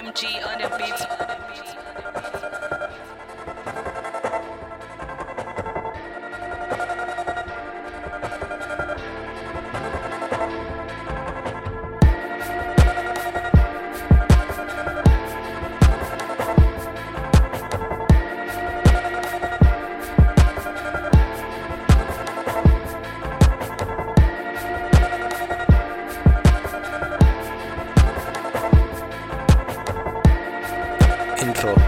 MG on the beat. Intro.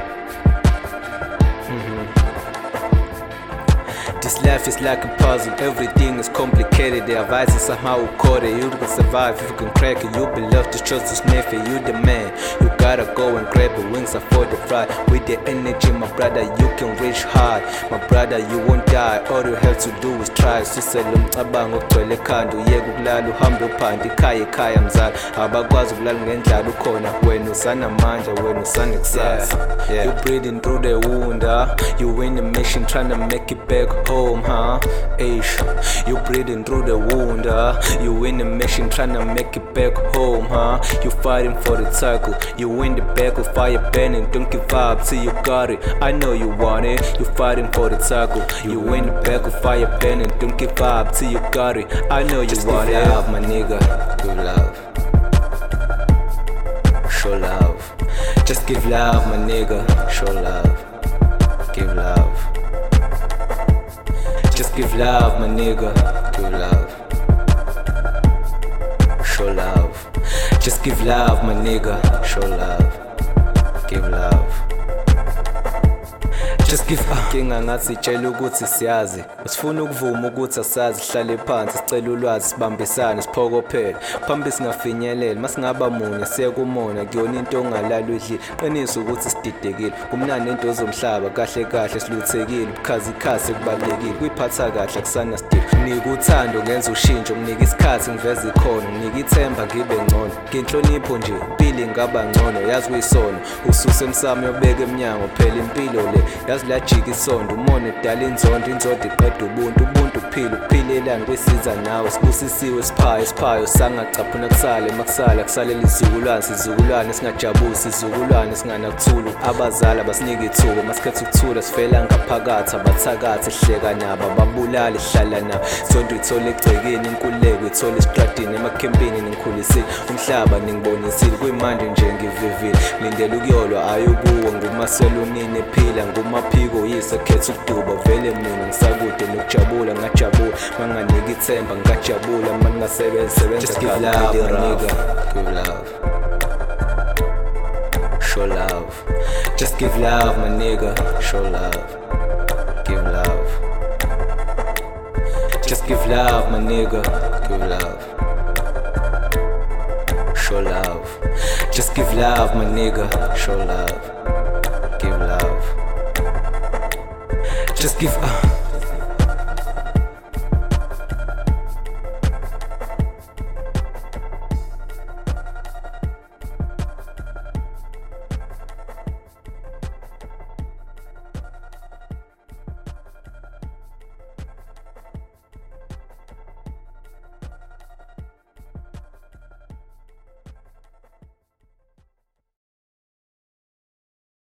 This life is like a puzzle, everything is complicated. The advice is somehow caught it. You can survive if you can crack it. You be loved, to trust to sniff it. You the man, you gotta go and grab it. Wings are for the fly. With the energy, my brother, you can reach high. My brother, you won't die. All you have to do is try. Sisele umcabango ogcwele ekhanda. Uyeke ukulala uhambe uphande ikhaya mzala. Abakwazi ukulala ngendlala ukhona. Wena usanamandla, wena usanekusasa. You breathing through the wound, you in the mission trying to make it back home, huh? Ish. You breathing through the wound, you in the mission trying to make it back home, huh? You fighting for the title, you in the back with fire burning. Don't give up till you got it. I know you want it. You fighting for the title, you in the back with fire burning. Don't give up till you got it. I know you just want it. Love, my nigga. Give love. Show love. Just give love, my nigga. Show love. Give love. Just give love, my nigga. Give love. Show love. Just give love, my nigga. Show love. Give love. Just give inkinga ngathi sitshela ukuthi siyazi, usifuna ukuvuma ukuthi asazi. Sihlale phansi sicela ulwazi, sibambisane siphokophele phambi singafinyeleli. Masingaba munye siye kumona, kuyona into ongalala udlile. Qinisa ukuthi sididekile, kumnandi into zomhlaba. Kahle kahle siluthekile, bukhazikhazi kubalekile. Kuyiphatha kahle akusana sidile. Nginika uthando ngenza ushintsho, nginika isikhathi ngiveze ikhono. Nginika ithemba ngibe ngcono, ngenhlonipho nje impilo ingaba ngcono. Yazi kuyisono ususe emsamo yobeka emnyango, phela impilo le yazi lajika isondo. Umona edala inzondo, inzondo iqeda ubuntu. Ubuntu uphilelani kwesiza nawe. Sibusisiwe siphayo sangacaphuna kusale makusala kusalela izizukulwane. Sizukulwane singajabuli, sizukulwane singanakuthula. Abazali basinika ithuba, masikhetha ukuthula sifela ngaphakathi. Abathakathi sihleka nabo, ababulali sihlala nabo. Sonto ithole egcekeni, inkululeko ithole esitradini. Emakhempini ningikhulisile, umhlaba ningibonisile. Kuyimanje nje ngivivile, lindela ukuyolwa ayobuwa. Ngumaselunini ephila, ngumaphiko yise khetha ukuduba. Vele mina ngisakude nokujabula, ngajabula manganika ithemba ngajabula. Mangasebenza just give love, my nigga. Give love. Show love. Just give love, my nigga. Show love. Give love. Just give love, my nigga. Give love. Show love. Just give love, my nigga. Show love. Give love. Just give